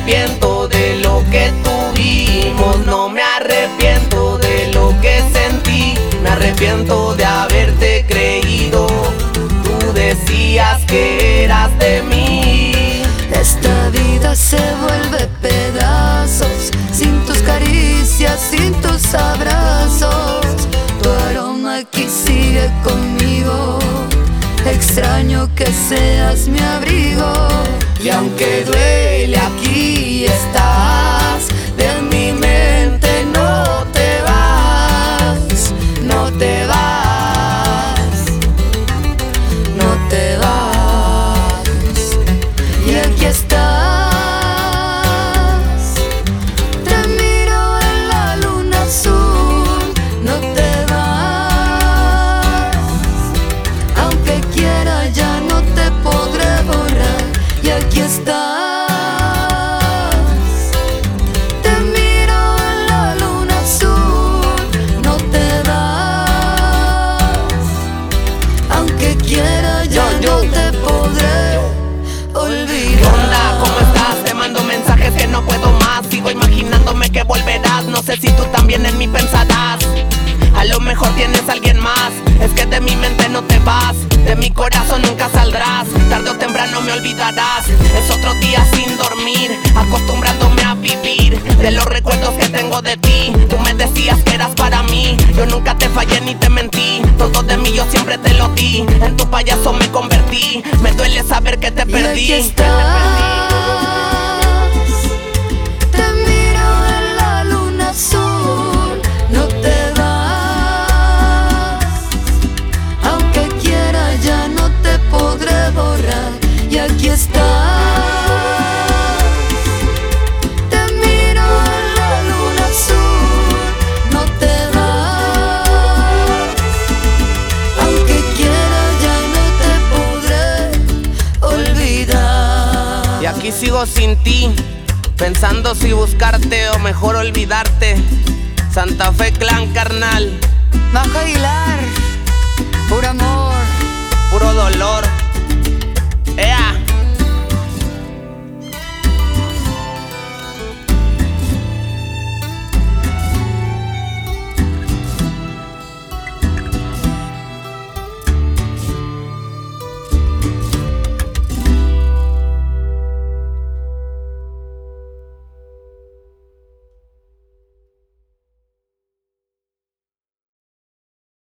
arrepiento de lo que tuvimos, no me arrepiento de lo que sentí, me arrepiento de haberte creído. Tú decías que eras de mí. Esta vida se vuelve pedazos, sin tus caricias, sin tus abrazos. Tu aroma aquí sigue conmigo, extraño que seas mi abrigo. Y aunque duele, aquí estás, de mi mente no te vas, no te vas, no te vas. Y aquí estás, te miro en la luna azul, no te vas. Aunque quiera ya no te podré borrar. Y aquí estás, te miro en la luna azul, no te vas. Aunque quiera ya no te podré olvidar. ¿Qué onda? ¿Cómo estás? Te mando mensajes que no puedo más. Sigo imaginándome que volverás. No sé si tú también en mí pensarás. A lo mejor tienes a alguien más. Es que de mi mente no te vas, de mi corazón nunca saldrás. Tarde o temprano me olvidarás. Es otro día sin dormir, acostumbrándome a vivir de los recuerdos que tengo de ti. Tú me decías que eras para mí, yo nunca te fallé ni te mentí. Todo de mí yo siempre te lo di, en tu payaso me convertí. Me duele saber que te perdí. Y aquí estás, te miro en la luna azul, no te vas. Aunque quiera ya no te podré borrar. Y aquí estás, te miro en la luna azul, no te vas. Aunque quiera ya no te podré olvidar. Y aquí sigo sin ti, pensando si buscarte o mejor olvidarte. Santa Fe Clan, carnal. Majo Aguilar, puro amor, puro dolor. ¡Ea!